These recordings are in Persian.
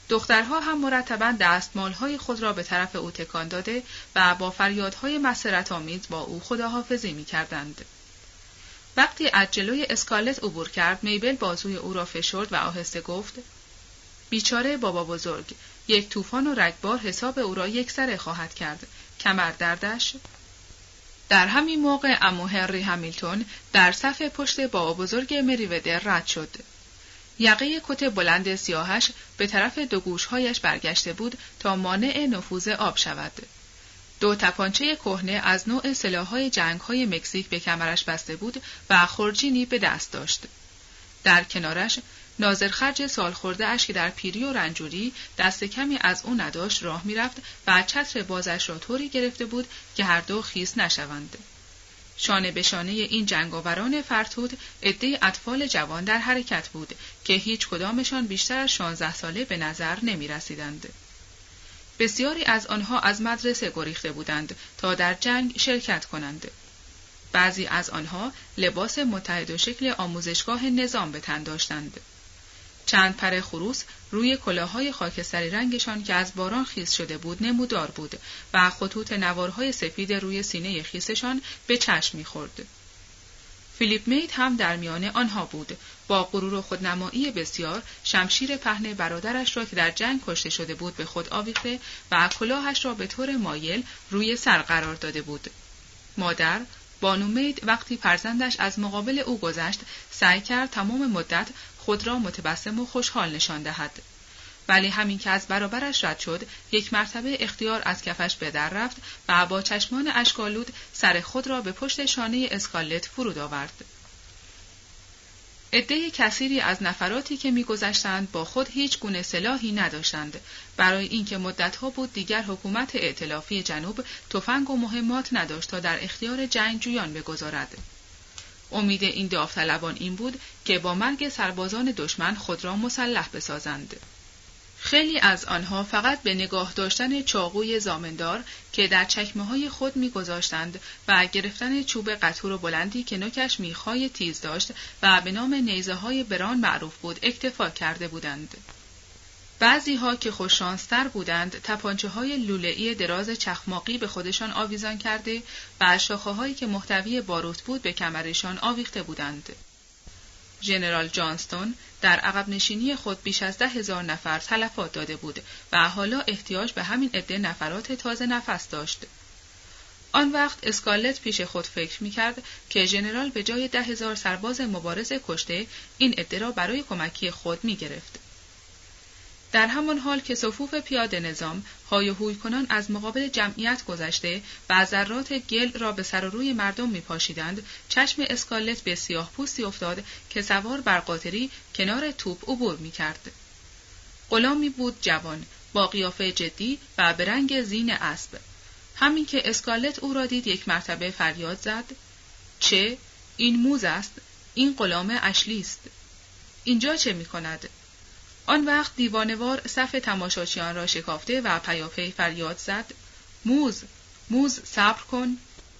دخترها هم مرتباً دستمالهای خود را به طرف او تکان داده و با فریادهای مسرت‌آمیز با او خداحافظی می‌کردند. وقتی از جلوی اسکارلت عبور کرد، میبل بازوی او را فشرد و آهسته گفت: بیچاره بابا بزرگ، یک طوفان و رگبار حساب او را یکسره خواهد کرد. کمر دردش. در همین موقع عمو هنری همیلتون در صف پشت بابا بزرگ مریودر رد شد. یقه کت بلند سیاهش به طرف دو گوشهایش برگشته بود تا مانع نفوذ آب شود. دو تپانچه کهنه از نوع سلاح‌های جنگ‌های مکزیک به کمرش بسته بود و خورجینی به دست داشت. در کنارش ناظرخرج سالخورده‌اش که در پیری و رنجوری دست کمی از او نداشت راه می‌رفت و چتر بازش را طوری گرفته بود که هر دو خیس نشوند. شانه به شانه این جنگاوران فرتود عده‌ای اطفال جوان در حرکت بود که هیچ کدامشان بیشتر از 16 ساله به نظر نمی‌رسیدند. بسیاری از آنها از مدرسه گریخته بودند تا در جنگ شرکت کنند. بعضی از آنها لباس متحد و شکل آموزشگاه نظام به تن داشتند. چند پر خروس روی کلاه‌های خاکستری رنگشان که از باران خیس شده بود نمودار بود و خطوط نوارهای سفید روی سینه خیسشان به چشم می‌خورد. فیلیپ مید هم در میان آنها بود، با غرور و خودنمایی بسیار شمشیر پهن برادرش را که در جنگ کشته شده بود به خود آویخته و کلاهش را به طور مایل روی سر قرار داده بود. مادر، بانو مید، وقتی فرزندش از مقابل او گذشت سعی کرد تمام مدت خود را متبسم و خوشحال نشان دهد. ولی همین که از برابرش رد شد، یک مرتبه اختیار از کفش به در رفت و با چشمان اشک‌آلود سر خود را به پشت شانه اسکارلت فرود آورد. عده کثیری از نفراتی که می‌گذشتند با خود هیچ گونه سلاحی نداشتند، برای اینکه مدت‌ها بود دیگر حکومت ائتلافی جنوب تفنگ و مهمات نداشت تا در اختیار جنگجویان بگذارد. امید این داوطلبان این بود که با مرگ سربازان دشمن خود را مسلح بسازند. خیلی از آنها فقط به نگاه داشتن چاقوی زامندار که در چکمه‌های خود می‌گذاشتند و گرفتن چوب قطور و بلندی که نوکش میخای تیز داشت و به نام نیزه‌های بران معروف بود اکتفا کرده بودند. بعضی‌ها که خوششانستر بودند تپانچه‌های لوله‌ای دراز چخماقی به خودشان آویزان کرده و شاخه‌هایی که محتوی باروت بود به کمرشان آویخته بودند. ژنرال جانستون در عقب نشینی خود بیش از 10,000 نفر تلفات داده بود و حالا احتیاج به همین عده نفرات تازه نفس داشت. آن وقت اسکارلت پیش خود فکر می‌کرد که ژنرال به جای 10,000 سرباز مبارز کشته این عده را برای کمکی خود می‌گرفت. در همان حال که صفوف پیاده نظام های و هوی کنان از مقابل جمعیت گذشته و ذرات گل را به سر و روی مردم می‌پاشیدند، چشم اسکارلت به سیاه پوستی افتاد که سوار بر قاطری کنار توپ عبور می‌کرد. غلامی بود جوان، با قیافه جدی و به رنگ زین اسب. همین که اسکارلت او را دید یک مرتبه فریاد زد: چه؟ این موز است؟ این غلام اشلی است. اینجا چه می‌کند؟ آن وقت دیوانوار صف تماشاچیان را شکافته و پیاپی فریاد زد: موز، موز، صبر کن.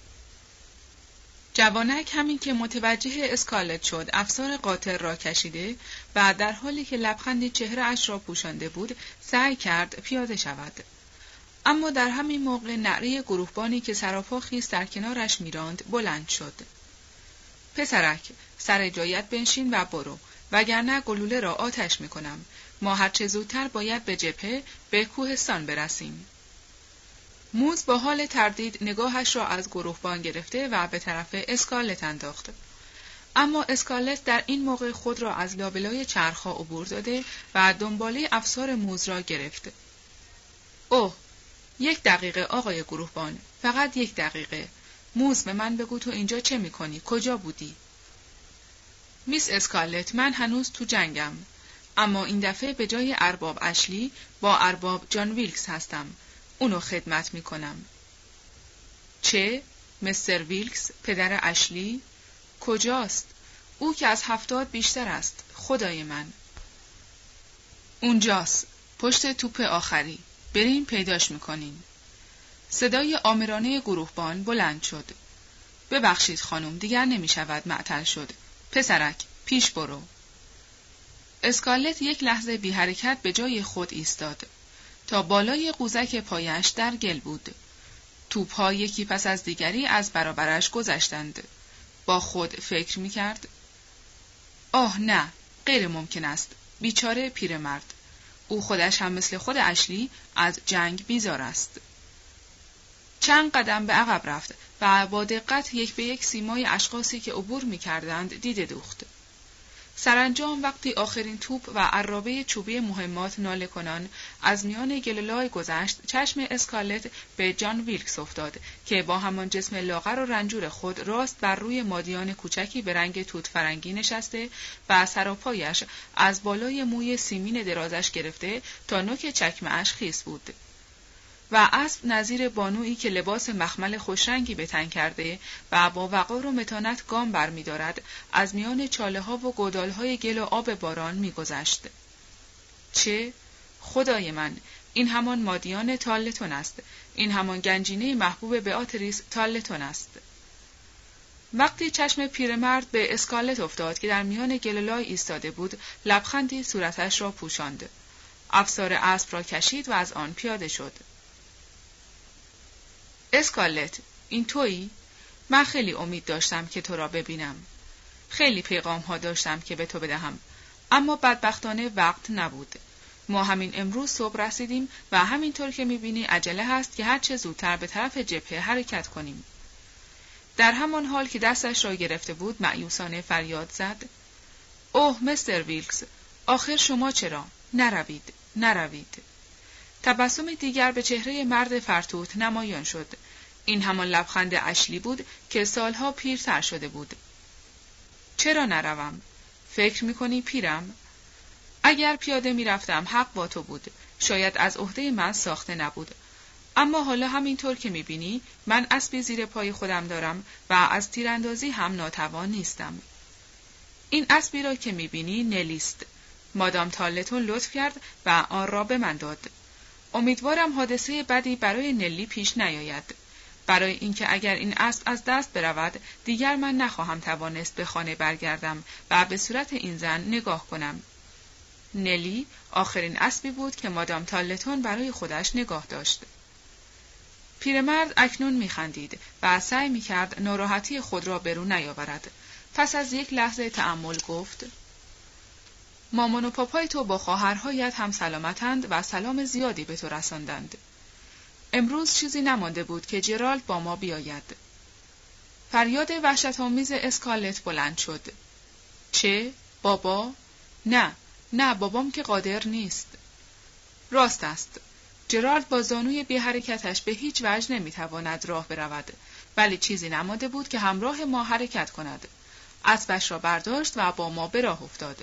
جوانک همین که متوجه اسکارلت شد افسار قاطر را کشیده و در حالی که لبخندی چهره اش را پوشانده بود سعی کرد پیاده شود. اما در همین موقع نعره گروهبانی که سراپا خیس در کنارش میراند بلند شد: پسرک، سر جایت بنشین و برو، وگرنه گلوله را آتش میکنم. ما هرچه زودتر باید به جبهه به کوهستان برسیم. موز با حال تردید نگاهش را از گروهبان گرفته و به طرف اسکارلت انداخت. اما اسکارلت در این موقع خود را از لابلای چرخها عبور داده و دنباله افسار موز را گرفت. اوه، 1 دقیقه آقای گروهبان، فقط 1 دقیقه. موز، به من بگو تو اینجا چه میکنی؟ کجا بودی؟ میس اسکارلت، من هنوز تو جنگم، اما این دفعه به جای ارباب اشلی با ارباب جان ویلکس هستم. اونو خدمت میکنم. چه؟ مستر ویلکس، پدر اشلی؟ کجاست؟ او که از 70 بیشتر است. خدای من. اونجاست، پشت توپ آخری. بریم پیداش میکنین. صدای آمرانه گروهبان بلند شد. ببخشید خانم، دیگر نمیشود معطل شد. پسرک، پیش برو. اسکارلت یک لحظه بی حرکت به جای خود ایستاد. تا بالای قوزک پایش در گل بود. توپ‌ها یکی پس از دیگری از برابرش گذشتند. با خود فکر می‌کرد: آه نه، غیر ممکن است. بیچاره پیرمرد. او خودش هم مثل خود اشلی از جنگ بیزار است. چند قدم به عقب رفت و با دقت یک به یک سیمای اشخاصی که عبور می‌کردند دیده دوخت. سرانجام وقتی آخرین توپ و عرابه چوبی مهمات ناله کنان از میان گلولای گذشت، چشم اسکارلت به جان ویلکس افتاد که با همان جسم لاغر و رنجور خود راست بر روی مادیان کوچکی به رنگ توت فرنگی نشسته و سراپایش از بالای موی سیمین درازش گرفته تا نوک چکمه‌اش خیس بود. و اسب نظیر بانویی که لباس مخمل خوشرنگی به تن کرده و با وقار و متانت گام برمی‌دارد از میان چاله‌ها و گودال‌های گل و آب باران می‌گذشت. چه؟ خدای من، این همان مادیان تالتون است. این همان گنجینه محبوب بئاتریس تالتون است. وقتی چشم پیرمرد به اسکارلت افتاد که در میان گلولای ایستاده بود، لبخندی صورتش را پوشاند. افسار اسب را کشید و از آن پیاده شد. اسکارلت، این تویی؟ من خیلی امید داشتم که تو را ببینم. خیلی پیغام ها داشتم که به تو بدهم، اما بدبختانه وقت نبود. ما همین امروز صبح رسیدیم و همینطور که میبینی عجله هست که هرچه زودتر به طرف جبهه حرکت کنیم. در همان حال که دستش را گرفته بود مأیوسانه فریاد زد: اوه مستر ویلکس، آخر شما چرا؟ نروید، نروید. تبسم دیگر به چهره مرد فرتوت نمایان شد. این همان لبخند اشلی بود که سالها پیرتر شده بود. چرا نروم؟ فکر میکنی پیرم؟ اگر پیاده میرفتم حق با تو بود. شاید از عهده من ساخته نبود. اما حالا همینطور که میبینی من اسبی زیر پای خودم دارم و از تیراندازی هم ناتوان نیستم. این اسبی را که میبینی نلیست. مادام تالتون لطف کرد و آن را به من داد. امیدوارم حادثه بدی برای نلی پیش نیاید. برای اینکه اگر این اسب از دست برود دیگر من نخواهم توانست به خانه برگردم و به صورت این زن نگاه کنم. نلی آخرین اسبی بود که مادام تالتون برای خودش نگاه داشت. پیرمرد اکنون میخندید و سعی میکرد ناراحتی خود را برون نیاورد. پس از یک لحظه تأمل گفت: مامان و پاپای تو با خواهرهایت هم سلامتند و سلام زیادی به تو رساندند. امروز چیزی نمانده بود که جرالد با ما بیاید. فریاد وحشت‌آمیز اسکارلت بلند شد. چه؟ بابا؟ نه بابام که قادر نیست. راست است. جرالد با زانوی بی حرکتش به هیچ وجه نمیتواند راه برود، ولی چیزی نمانده بود که همراه ما حرکت کند. اسبش را برداشت و با ما به راه افتاد.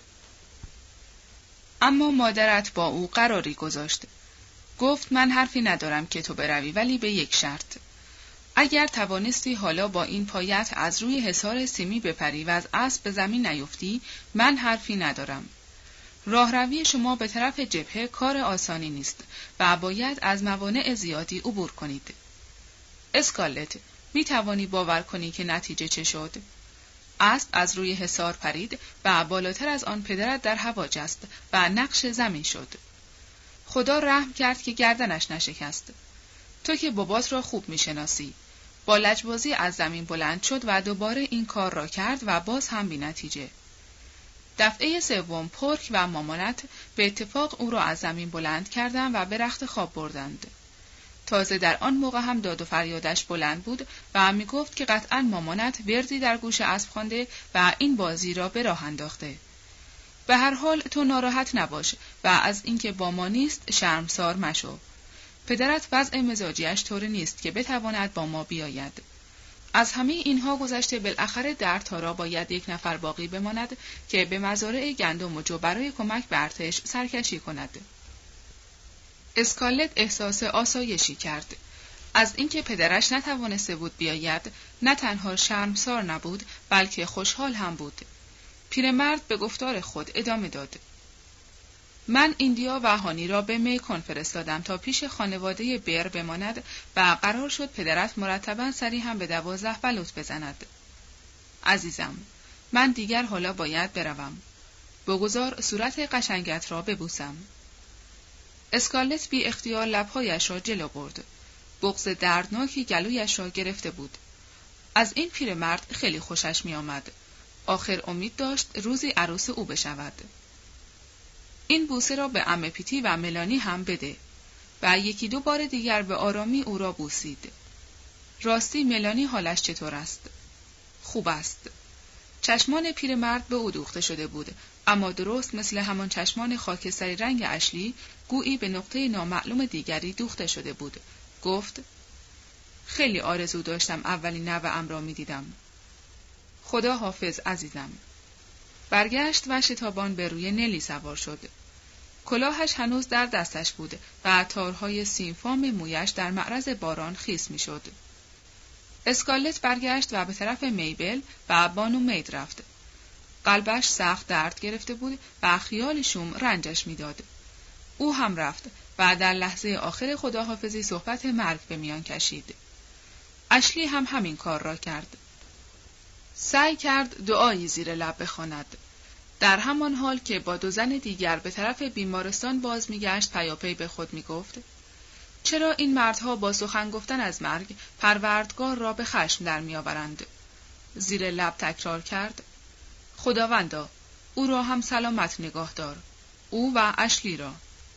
اما مادرت با او قراری گذاشت. گفت من حرفی ندارم که تو بروی، ولی به یک شرط. اگر توانستی حالا با این پایت از روی حصار سیمی بپری و از اسب به زمین نیفتی، من حرفی ندارم. راهروی شما به طرف جبهه کار آسانی نیست و باید از موانع زیادی عبور کنید. اسکارلت، می توانی باور کنی که نتیجه چه شد؟ اسب از روی حصار پرید و بالاتر از آن پدرت در هوا جست و نقش زمین شد. خدا رحم کرد که گردنش نشکست. تو که بابات را خوب می شناسی. با لجبازی از زمین بلند شد و دوباره این کار را کرد و باز هم بی نتیجه. دفعه سوم پورک و مامانت به اتفاق او را از زمین بلند کردند و به رخت خواب بردند. تازه در آن موقع هم داد و فریادش بلند بود و می گفت که قطعاً مامانت وردی در گوش اسب خوانده و این بازی را به راه انداخته. به هر حال تو ناراحت نباش و از اینکه با ما نیست شرمسار مشو. پدرت وضع مزاجیش طوری نیست که بتواند با ما بیاید. از همه اینها گذشته بالاخره در تارا باید یک نفر باقی بماند که به مزارع گندم و جو برای کمک به ارتش سرکشی کند. اسکارلت احساس آسایشی کرد. از اینکه پدرش نتوانسته بود بیاید، نه تنها شرمسار نبود بلکه خوشحال هم بود. پیرمرد به گفتار خود ادامه داد: من ایندیا و هانی را به میکون فرستادم تا پیش خانواده بر بماند و قرار شد پدرت مرتباً سری هم به 12 بلوط بزند. عزیزم، من دیگر حالا باید بروم. بگذار صورت قشنگت را ببوسم. اسکارلت بی اختیار لبهایش را جلو برد. بغض دردناکی گلویش را گرفته بود. از این پیرمرد خیلی خوشش می آمد. آخر امید داشت روزی عروس او بشود. این بوسه را به عمه پیتی و ملانی هم بده. و یکی دو بار دیگر به آرامی او را بوسید. راستی ملانی حالش چطور است؟ خوب است. چشمان پیرمرد به او دوخته شده بود، اما درست مثل همان چشمان خاکستری رنگ اشلی گویی به نقطه نامعلوم دیگری دوخته شده بود. گفت: خیلی آرزو داشتم اولین نوه‌ام را می دیدم. خدا حافظ عزیزم. برگشت و شتابان به روی نلی سوار شد. کلاهش هنوز در دستش بود و تارهای سیمفام مویش در معرض باران خیس می شد. اسکارلت برگشت و به طرف میبل و بانو مید رفت. قلبش سخت درد گرفته بود و خیال شوم رنجش میداد. او هم رفت و در لحظه آخر خداحافظی صحبت مرگ به میان کشید. اشلی هم همین کار را کرد. سعی کرد دعایی زیر لب بخواند. در همان حال که با دو زن دیگر به طرف بیمارستان باز میگشت پیاپی به خود میگفت: چرا این مردها با سخن گفتن از مرگ پروردگار را به خشم در میآورند؟ زیر لب تکرار کرد: خداوندا، او را هم سلامت نگاه دار، او و اشلی را.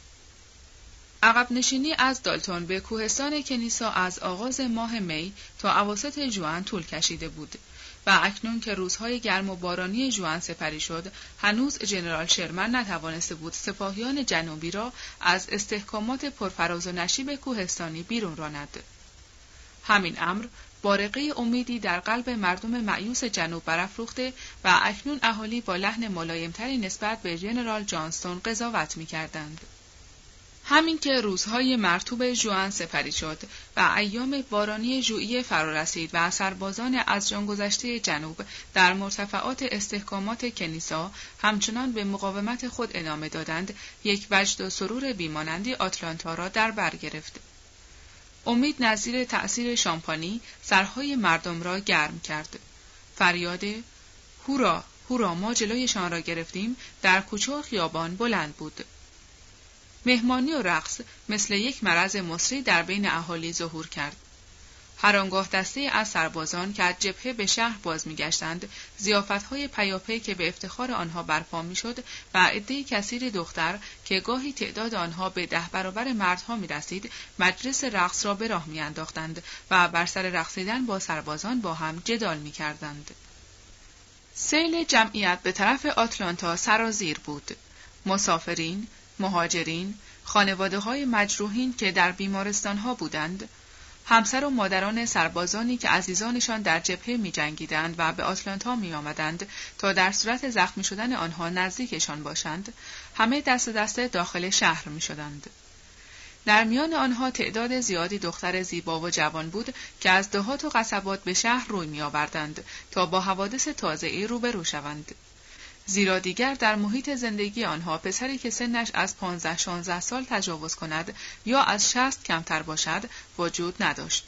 عقب نشینی از دالتون به کوهستان کنیسا از آغاز ماه می تا اواسط ژوئن طول کشیده بود و اکنون که روزهای گرم و بارانی ژوئن سپری شد، هنوز ژنرال شرمن نتوانسته بود سپاهیان جنوبی را از استحکامات پرفراز و نشیب کوهستانی بیرون راند. همین امر بارقه امیدی در قلب مردم مایوس جنوب برافروخته و اکنون اهالی با لحن ملایمتری نسبت به ژنرال جانستون قضاوت می‌کردند. همین که روزهای مرطوب ژوئن سپری شد و ایام بارانی ژوئیه فرا رسید و سربازان از جان گذشته جنوب در مرتفعات استحکامات کنیسا همچنان به مقاومت خود ادامه دادند، یک وجد و سرور بیمانندی آتلانتا را در بر گرفت. امید نظیر تأثیر شامپانی سرهای مردم را گرم کرد. فریاد هورا هورا ما جلویشان را گرفتیم در کوچه و خیابان بلند بود. مهمانی و رقص مثل یک مرض مصری در بین اهالی ظهور کرد. هر آنگاه دسته از سربازان که از جبهه به شهر باز می‌گشتند، ضیافت‌های پیاپی که به افتخار آنها برپا می‌شد و عده‌ای کثیر دختر که گاهی تعداد آنها به 10 برابر مردها می‌رسید، مجلس رقص را به راه می‌انداختند و بر سر رقصیدن با سربازان با هم جدال می‌کردند. سیل جمعیت به طرف آتلانتا سرازیر بود. مسافرین، مهاجرین، خانواده‌های مجروحین که در بیمارستان‌ها بودند، همسر و مادران سربازانی که عزیزانشان در جبهه می‌جنگیدند و به آتلانتا می‌آمدند تا در صورت زخمی شدن آنها نزدیکشان باشند، همه دست دسته داخل شهر می‌شدند. در میان آنها تعداد زیادی دختر زیبا و جوان بود که از دهات و قصبات به شهر روی می‌آوردند تا با حوادث تازه‌ای روبرو شوند. زیرا دیگر در محیط زندگی آنها پسری که سنش از 15-16 سال تجاوز کند یا از 60 کمتر باشد وجود نداشت.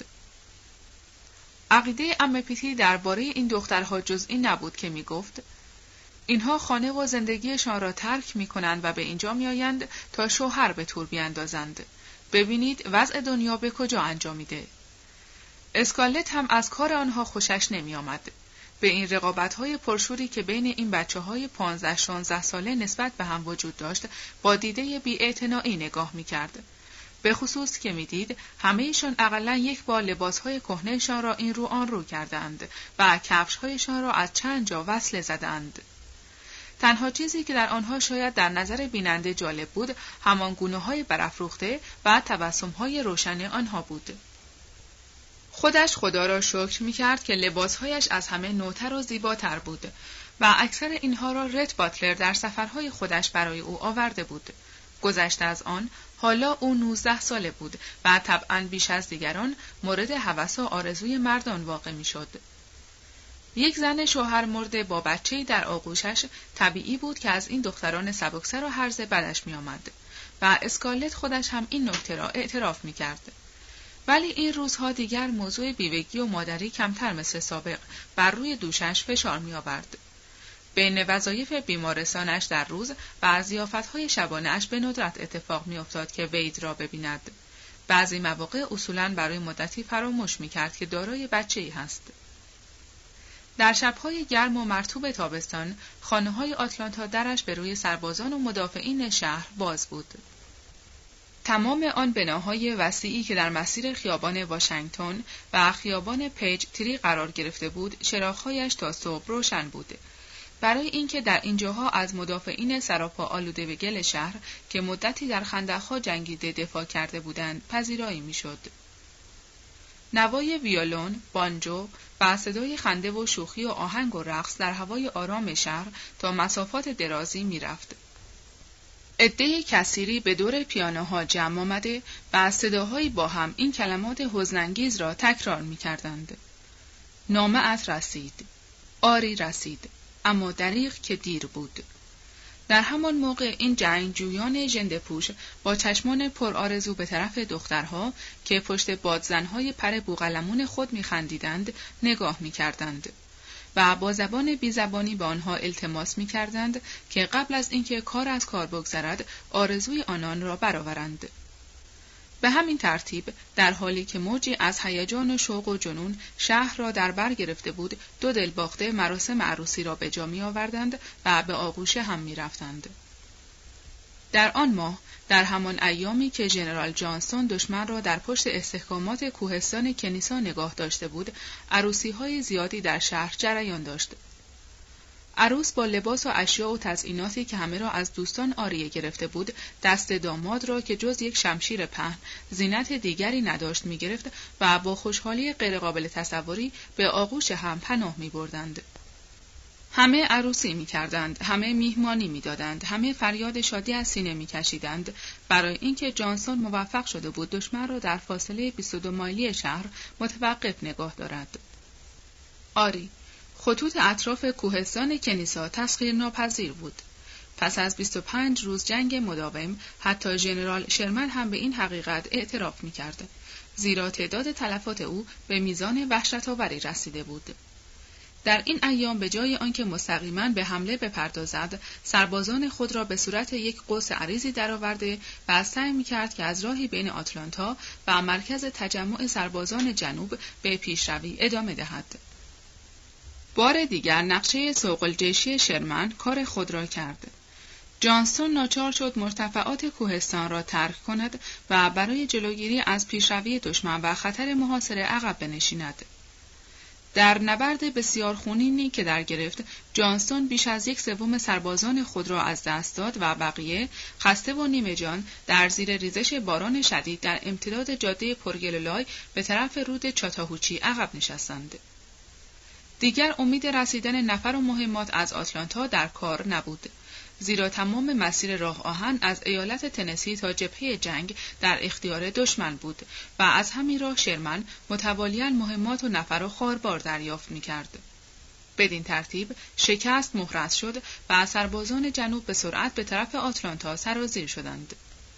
عقیده عمه پیتی درباره این دخترها جز این نبود که می گفت: اینها خانه و زندگیشان را ترک می کنند و به اینجا می آیند تا شوهر به طور بیاندازند. ببینید وضع دنیا به کجا انجامیده. اسکارلت هم از کار آنها خوشش نمی آمد. به این رقابت‌های پرشوری که بین این بچه‌های 15-16 ساله نسبت به هم وجود داشت، با دیده بی‌اعتنایی نگاه می‌کرد. به خصوص که می‌دید همه‌شان اقلاً یک بار لباس‌های کهنه‌شان را این رو آن رو کردند و کفش‌هایشان را از چند جا وصله زدند. تنها چیزی که در آنها شاید در نظر بیننده جالب بود، همان گونه‌های برافروخته و تبسم‌های روشن آنها بود. خودش خدا را شکر می‌کرد که لباسهایش از همه نوتر و زیباتر بود و اکثر اینها را رت باتلر در سفرهای خودش برای او آورده بود. گذشته از آن، حالا او 19 ساله بود و طبعاً بیش از دیگران مورد هوس و آرزوی مردان واقع می‌شد. یک زن شوهر مرده با بچه‌ای در آغوشش طبیعی بود که از این دختران سبکسر و هرزه بدش می‌آمد و اسکارلت خودش هم این نکته را اعتراف می‌کرد. ولی این روزها دیگر موضوع بیوگی و مادری کمتر مثل سابق بر روی دوشش فشار می آورد. بین وظایف بیمارستانش در روز و از ضیافت‌های شبانه‌اش به ندرت اتفاق می‌افتاد که وید را ببیند. بعضی مواقع اصولاً برای مدتی فراموش می‌کرد که دارای بچه‌ای هست. در شب‌های گرم و مرطوب تابستان، خانه‌های آتلانتا درش به روی سربازان و مدافعین شهر باز بود. تمام آن بناهای وسیعی که در مسیر خیابان واشنگتن و خیابان پیج تری قرار گرفته بود، چراغ‌هایش تا صبح روشن بود. برای اینکه در اینجاها از مدافعین سراپا آلوده به گل شهر که مدتی در خندق‌ها جنگیده دفاع کرده بودند، پذیرایی می‌شد. نوای ویولون، بانجو و صدای خنده و شوخی و آهنگ و رقص در هوای آرام شهر تا مسافات درازی می‌رفت. عده کثیری به دور پیانوها جمع آمده و از صداهایی با هم این کلمات حزن‌انگیز را تکرار می‌کردند. نامه‌ات رسید. آری رسید. اما دریغ که دیر بود. در همان موقع این جنگجویان ژنده‌پوش با چشمان پر آرزو به طرف دخترها که پشت بادزنهای پر بوقلمون خود می‌خندیدند نگاه می‌کردند و با زبان بیزبانی به آنها التماس می‌کردند که قبل از اینکه کار از کار بگذرد آرزوی آنان را برآورند. به همین ترتیب در حالی که موجی از هیجان و شوق و جنون شهر را در بر گرفته بود، دو دلباخته مراسم عروسی را به جا می‌آوردند و به آغوش هم می‌رفتند. در آن ماه، در همان ایامی که ژنرال جانسون دشمن را در پشت استحکامات کوهستان کنیسا نگاه داشته بود، عروسی‌های زیادی در شهر جریان داشت. عروس با لباس و اشیاء و تزییناتی که همه را از دوستان عاریه گرفته بود، دست داماد را که جز یک شمشیر پهن زینت دیگری نداشت می‌گرفت و با خوشحالی غیرقابل تصوری به آغوش هم پناه می‌بردند. همه عروسی می‌کردند، همه میهمانی می‌دادند، همه فریاد شادی از سینه می‌کشیدند برای اینکه جانسون موفق شده بود دشمن را در فاصله 22 مایلی شهر متوقف نگاه دارد. آری، خطوط اطراف کوهستان کنیسا تسخیر ناپذیر بود. پس از 25 روز جنگ مداوم، حتی ژنرال شرمن هم به این حقیقت اعتراف می‌کرد، زیرا تعداد تلفات او به میزان وحشت‌آوری رسیده بود. در این ایام به جای آنکه مستقیما به حمله بپردازد، سربازان خود را به صورت یک قوس عریضی درآورده و سعی می‌کرد که از راهی بین آتلانتا و مرکز تجمع سربازان جنوب به پیشروی ادامه دهد. بار دیگر نقشه سوق‌الجیشی شرمن کار خود را کرد. جانسون ناچار شد مرتفعات کوهستان را ترک کند و برای جلوگیری از پیشروی دشمن و خطر محاصره عقب بنشیند. در نبرد بسیار خونینی که در گرفت، جانسون بیش از 1/3 سربازان خود را از دست داد و بقیه خسته و نیمه جان در زیر ریزش باران شدید در امتداد جاده پرگلولای به طرف رود چاتاهوچی عقب نشستند. دیگر امید رسیدن نفر و مهمات از آتلانتا در کار نبود، زیرا تمام مسیر راه آهن از ایالت تنسی تا جبهه جنگ در اختیار دشمن بود و از همین راه شرمن متوالیاً مهمات و نفر و خاربار دریافت می‌کرد. بدین ترتیب شکست محرز شد و سربازان جنوب به سرعت به طرف آتلانتا سرازیر شدند.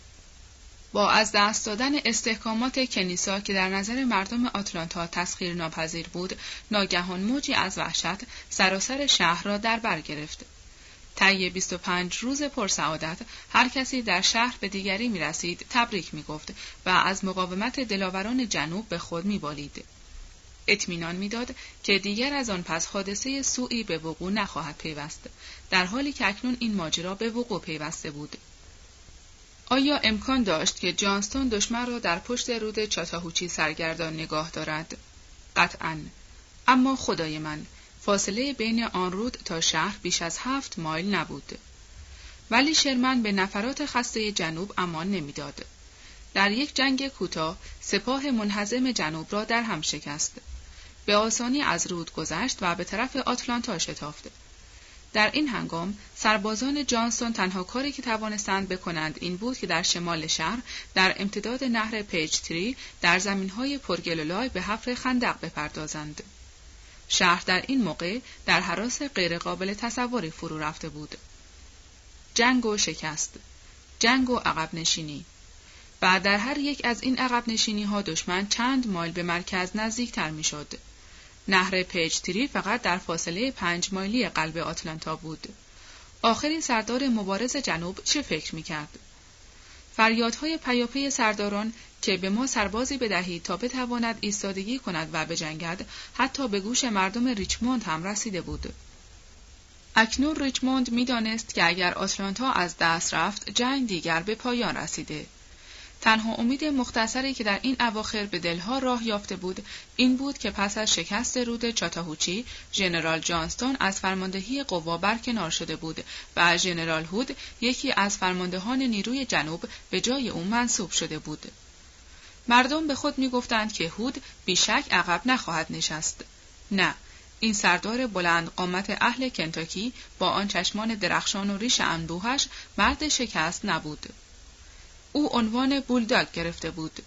با از دست دادن استحکامات کنیسا که در نظر مردم آتلانتا تسخیر ناپذیر بود، ناگهان موجی از وحشت سراسر شهر را در بر گرفت. طی 25 روز پرسعادت هر کسی در شهر به دیگری می رسید تبریک می گفت و از مقاومت دلاوران جنوب به خود می بالید. اطمینان می داد که دیگر از آن پس حادثه سوئی به وقوع نخواهد پیوست، در حالی که اکنون این ماجرا به وقوع پیوسته بود. آیا امکان داشت که جانسون دشمن را در پشت رود چاتاهوچی سرگردان نگاه دارد؟ قطعاً. اما خدای من، فاصله بین آن رود تا شهر بیش از 7 مایل نبود. ولی شرمن به نفرات خسته جنوب امان نمیداد. در یک جنگ کوتاه سپاه منهزم جنوب را در هم شکست. به آسانی از رود گذشت و به طرف آتلانتا شتافت. در این هنگام سربازان جانسون تنها کاری که توانستند بکنند این بود که در شمال شهر در امتداد نهر پیج تری در زمینهای پرگلولای به حفر خندق بپردازند. شهر در این موقع در هراس غیرقابل تصوری فرو رفته بود. جنگ و شکست، جنگ و عقب نشینی. و در هر یک از این عقب نشینی ها دشمن چند مایل به مرکز نزدیکتر می شد. نهر پیجتری فقط در فاصله 5 مایلی قلب آتلانتا بود. آخر این سردار مبارز جنوب چه فکر می‌کرد؟ فریادهای پیاپی سرداران که به ما سربازی بدهید تا بتواند ایستادگی کند و بجنگد، حتی به گوش مردم ریچموند هم رسیده بود. اکنون ریچموند می‌دانست که اگر آتلانتا از دست رفت، جنگ دیگر به پایان رسیده. تنها امید مختصری که در این اواخر به دلها راه یافته بود، این بود که پس از شکست رود چاتاهوچی، ژنرال جانستون از فرماندهی قوا برکنار شده بود و ژنرال هود، یکی از فرماندهان نیروی جنوب، به جای او منصوب شده بود. مردم به خود می‌گفتند که هود بیشک عقب نخواهد نشست. نه، این سردار بلند قامت اهل کنتاکی با آن چشمان درخشان و ریش انبوهش مرد شکست نبود. او عنوان بولداگ گرفته بود.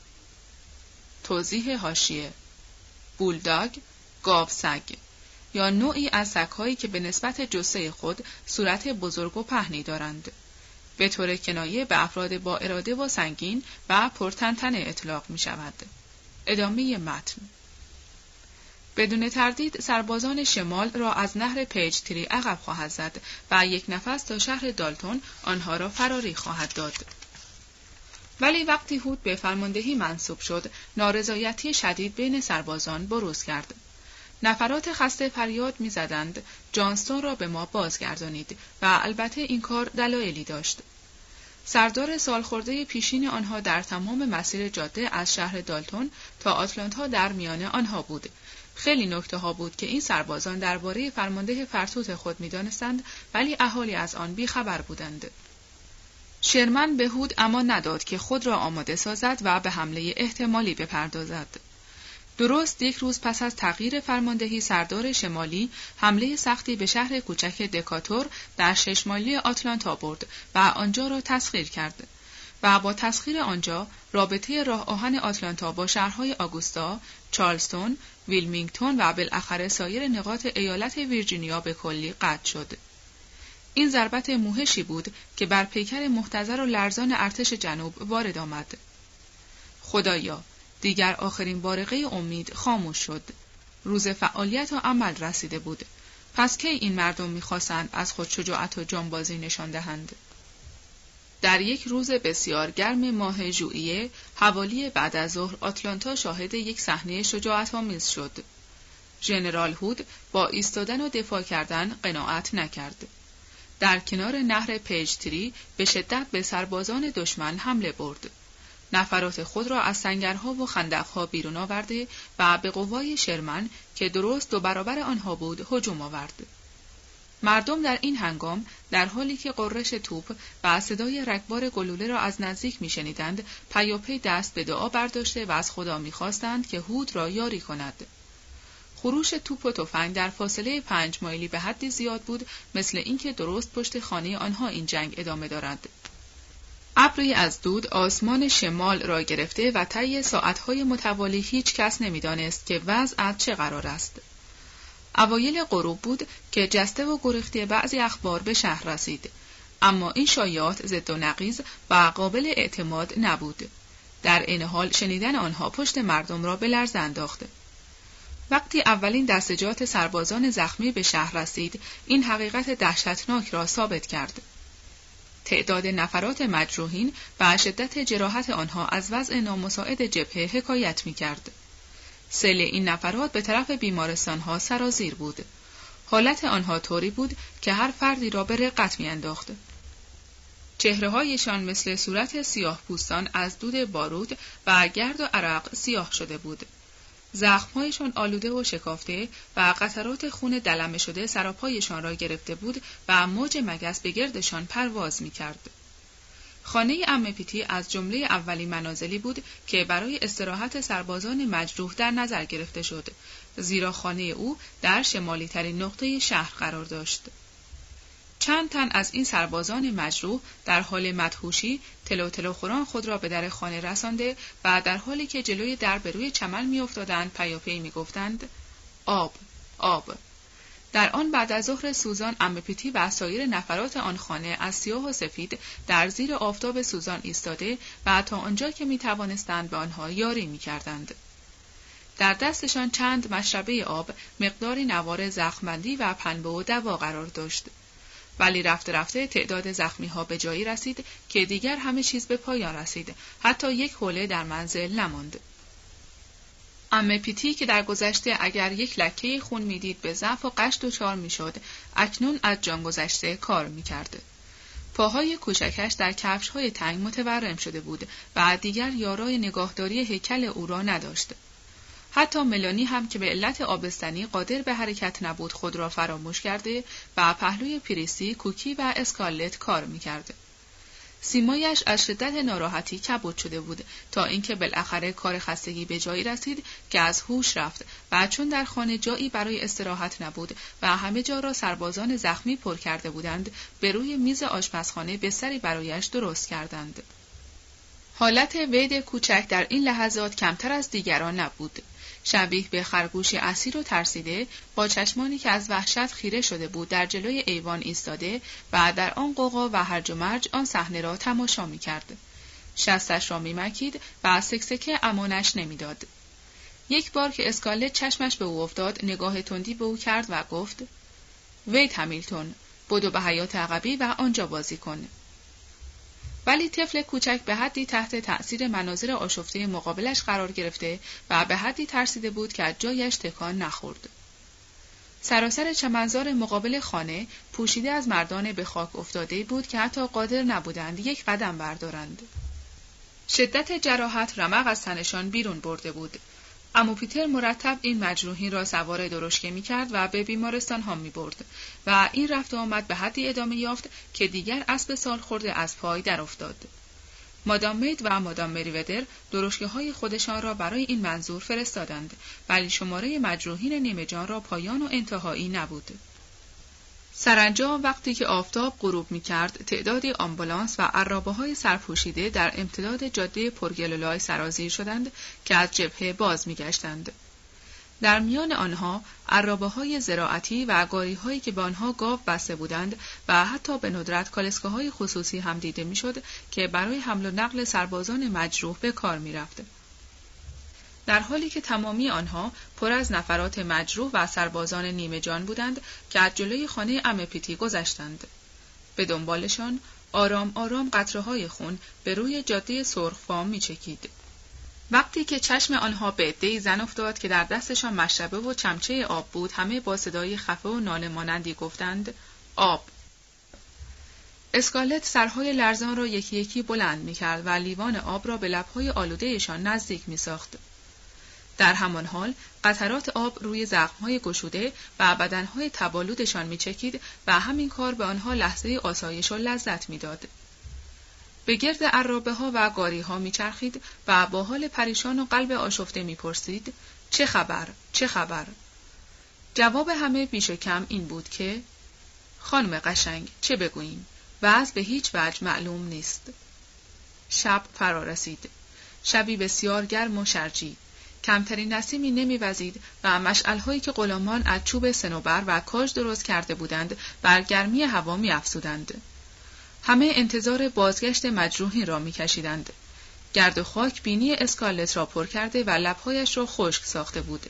توضیح حاشیه: بولداگ، گاوسگ، یا نوعی از سگ‌هایی که به نسبت جثه خود صورت بزرگ و پهنی دارند. به طور کنایه به افراد با اراده و سنگین و پرتنتنه اطلاق می شود. ادامه متن. بدون تردید سربازان شمال را از نهر پیجتری عقب خواهد زد و یک نفس تا شهر دالتون آنها را فراری خواهد داد. ولی وقتی هود به فرماندهی منصوب شد، نارضایتی شدید بین سربازان بروز کرد. نفرات خسته فریاد می‌زدند جانستون را به ما بازگردانید و البته این کار دلایلی داشت. سردار سالخورده پیشین آنها در تمام مسیر جاده از شهر دالتون تا آتلانتا در میان آنها بود. خیلی نکته ها بود که این سربازان درباره فرمانده فرتوت خود می‌دانستند، ولی اهالی از آن بی‌خبر بودند. شرمن به هود امان نداد که خود را آماده سازد و به حمله احتمالی بپردازد. درست یک روز پس از تغییر فرماندهی سردار شمالی، حمله سختی به شهر کوچک دکاتور در 6 مایلی آتلانتا برد و آنجا را تسخیر کرد و با تسخیر آنجا رابطه راه آهن آتلانتا با شهرهای آگوستا، چارلستون، ویلمینگتون و بالاخره سایر نقاط ایالت ویرجینیا به کلی قطع شد. این ضربت موهشی بود که بر پیکر محتضر و لرزان ارتش جنوب وارد آمد. خدایا، دیگر آخرین بارقه امید خاموش شد. روز فعالیت و عمل رسیده بود. پس کی این مردم می‌خواستند از خود شجاعت و جانبازی نشان دهند؟ در یک روز بسیار گرم ماه ژوئیه، حوالی بعد از ظهر، آتلانتا شاهد یک صحنه شجاعت‌آمیز شد. ژنرال هود با ایستادن و دفاع کردن قناعت نکرد. در کنار نهر پیجتری به شدت به سربازان دشمن حمله برد. نفرات خود را از سنگرها و خندقها بیرون آورده و به قوای شرمن که درست 2 برابر آنها بود هجوم آورد. مردم در این هنگام در حالی که قررش توپ و صدای رگبار گلوله را از نزدیک میشنیدند، پیاپی دست به دعا برداشته و از خدا میخواستند که هود را یاری کند. خروش توپ و تفنگ در فاصله 5 مایلی به حدی زیاد بود، مثل اینکه درست پشت خانه آنها این جنگ ادامه دارد. ابری از دود آسمان شمال را گرفته و طی ساعتهای متوالی هیچ کس نمی‌دانست که وضع چه قرار است. اوایل غروب بود که جسته و گریخته بعضی اخبار به شهر رسید، اما این شایعات ضد و نقیض و قابل اعتماد نبود. در این حال شنیدن آنها پشت مردم را به لرز انداخت. وقتی اولین دستجات سربازان زخمی به شهر رسید، این حقیقت دهشتناک را ثابت کرد. تعداد نفرات مجروحین و شدت جراحت آنها از وضع نامساعد جبهه حکایت می‌کرد. سیل این نفرات به طرف بیمارستان‌ها سرازیر بود. حالت آنها طوری بود که هر فردی را به رقت می‌انداخت. چهره‌هایشان مثل صورت سیاه پوستان از دود بارود و گرد و عرق سیاه شده بود. زخم‌هایشان آلوده و شکافته و قطرات خون دلمه شده سراپایشان را گرفته بود و موج مگس به گردشان پرواز می‌کرد. خانه عمه پیتی از جمله اولی منازلی بود که برای استراحت سربازان مجروح در نظر گرفته شد، زیرا خانه او در شمالی ترین نقطه شهر قرار داشت. چند تن از این سربازان مجروح در حال مدهوشی تلو تلو خوران خود را به در خانه رسانده و در حالی که جلوی در به روی چمن میافتادند پیاپی میگفتند آب، آب. در آن بعد از ظهر سوزان عمه پیتی و سایر نفرات آن خانه از سیاه و سفید در زیر آفتاب سوزان ایستاده و تا آنجا که میتوانستند به آنها یاری میکردند. در دستشان چند مشربه آب، مقداری نوار زخم‌بندی و پنبه و دوا قرار داشت. ولی رفته رفته تعداد زخمی‌ها به جایی رسید که دیگر همه چیز به پایان رسید، حتی یک حوله در منزل نماند. عمه پیتی که در گذشته اگر یک لکه خون میدید به ضعف و غش دچار میشد، اکنون از جان گذشته کار میکرد. پاهای کوچکش در کفش‌های تنگ متورم شده بود و دیگر یارای نگاهداری هیکل او را نداشت. حتی ملانی هم که به علت آبستنی قادر به حرکت نبود خود را فراموش کرده و پهلوی پریسی، کوکی و اسکارلت کار میکرد. سیمایش از شدت ناراحتی کبود شده بود تا اینکه بالاخره کار خستگی به جایی رسید که از هوش رفت و چون در خانه جایی برای استراحت نبود و همه جا را سربازان زخمی پر کرده بودند، به روی میز آشپزخانه بستری برایش درست کردند. حالت وید کوچک در این لحظات کمتر از دیگران نبود. شبیه به خرگوشی اسیر و ترسیده، با چشمانی که از وحشت خیره شده بود در جلوی ایوان ایستاده و در آن غوغا و هرج و مرج آن صحنه را تماشا می‌کرد. شستش را می‌مکید و سکسکه امانش نمی‌داد. یک بار که اسکارلت چشمش به او افتاد، نگاه تندی به او کرد و گفت: وید همیلتون، بدو به حیاط عقبی و آنجا بازی کن. ولی طفل کوچک به حدی تحت تأثیر مناظر آشفته مقابلش قرار گرفته و به حدی ترسیده بود که از جایش تکان نخورد. سراسر چمنزار مقابل خانه پوشیده از مردان به خاک افتاده بود که حتی قادر نبودند یک قدم بردارند. شدت جراحت رمق از تنشان بیرون برده بود. عمو پیتر مرتب این مجروحین را سوار درشکه می‌کرد و به بیمارستان ها می‌برد و این رفت و آمد به حدی ادامه یافت که دیگر اسب سال خورده از پای در افتاد. مادام مید و مادام مریودر درشکه‌های خودشان را برای این منظور فرستادند، ولی شماره مجروحین نیمه جان را پایان و انتهایی نبود. سرانجام وقتی که آفتاب غروب می‌کرد، تعدادی آمبولانس و عرابه‌های سرپوشیده در امتداد جاده پرگلولای سرازیر شدند که از جبهه باز می‌گشتند. در میان آنها عرابه‌های زراعتی و گاری‌هایی که به آنها گاو بسته بودند و حتی به ندرت کالسکه‌های خصوصی هم دیده می‌شد که برای حمل و نقل سربازان مجروح به کار می‌رفت. در حالی که تمامی آنها پر از نفرات مجروح و سربازان نیمه جان بودند که از جلوی خانه عمه پیتی گذشتند. به دنبالشان آرام آرام قطره‌های خون به روی جاده سرخفام می‌چکید. وقتی که چشم آنها به عده‌ای زن افتاد که در دستشان مشربه و چمچه آب بود، همه با صدای خفه و ناله مانندی گفتند: آب. اسکارلت سرهای لرزان را یکی یکی بلند می‌کرد و لیوان آب را به لب‌های آلوده‌شان نزدیک می‌ساخت. در همان حال قطرات آب روی زخم‌های گشوده و بدن‌های تبالودشان می‌چکید و همین کار به آنها لحظه آسایش و لذت می‌داد. به گرد عرابه‌ها و گاری‌ها می‌چرخید و با حال پریشان و قلب آشفته می‌پرسید: چه خبر؟ چه خبر؟ جواب همه بیش و کم این بود که: خانم قشنگ، چه بگوییم؟ وضع به هیچ وجه معلوم نیست. شب فرا رسید. شبی بسیار گرم و شرجی. کمترین نسیمی نمی‌وزید و مشعل‌هایی که غلامان از چوب صنوبر و کاج درست کرده بودند بر گرمی هوا می‌افزودند. همه انتظار بازگشت مجروحین را می‌کشیدند. گرد و خاک بینی اسکارلت را پر کرده و لب‌هایش را خشک ساخته بود.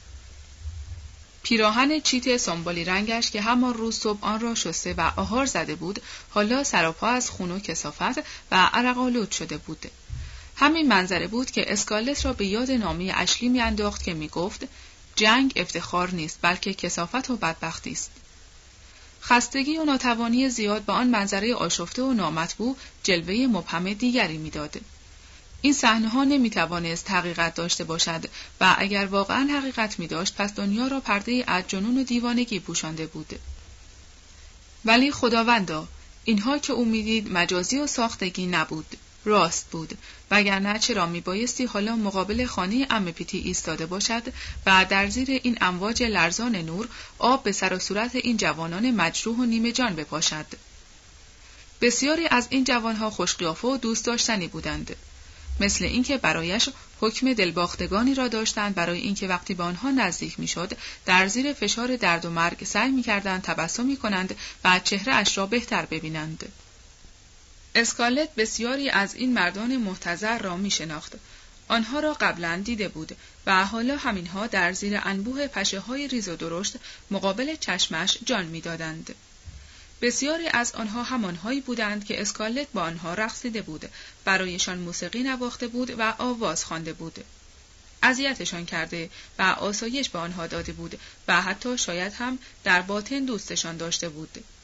پیراهن چیت سنبالی رنگش که همان روز صبح آن را شسته و آهار زده بود، حالا سراپا از خون و کثافت و عرق‌آلود شده بود. همین منظره بود که اسکارلت را به یاد نامه اشلی می‌انداخت که می‌گفت: جنگ افتخار نیست، بلکه کثافت و بدبختی است. خستگی و ناتوانی زیاد به آن منظره آشفته و نامطبوع جلوه مبهم دیگری می‌داد. این صحنه‌ها نمی‌توانست حقیقت داشته باشد و اگر واقعاً حقیقت می‌داشت پس دنیا را پرده‌ای از جنون و دیوانگی پوشانده بود. ولی خداوندا، اینها که او می‌دید مجازی و ساختگی نبود، راست بود، وگرنه چرا میبایستی حالا مقابل خانه عمه پیتی ایستاده باشد و در زیر این امواج لرزان نور آب به سر و صورت این جوانان مجروح و نیمه جان بپاشد. بسیاری از این جوانها خوشقیافه و دوست داشتنی بودند، مثل اینکه برایش حکم دلباختگانی را داشتند، برای اینکه وقتی به آنها نزدیک میشد در زیر فشار درد و مرگ سعی میکردند تبسمی کنند و چهره اش را بهتر ببینند. اسکارلت بسیاری از این مردان محتضر را می شناخت. آنها را قبلا دیده بود و حالا همینها در زیر انبوه پشه‌های ریز و درشت مقابل چشمش جان می‌دادند. بسیاری از آنها همانهایی بودند که اسکارلت با آنها رقصیده بود، برایشان موسیقی نواخته بود و آواز خوانده بود. اذیتشان کرده و آسایش به آنها داده بود و حتی شاید هم در باطن دوستشان داشته بود.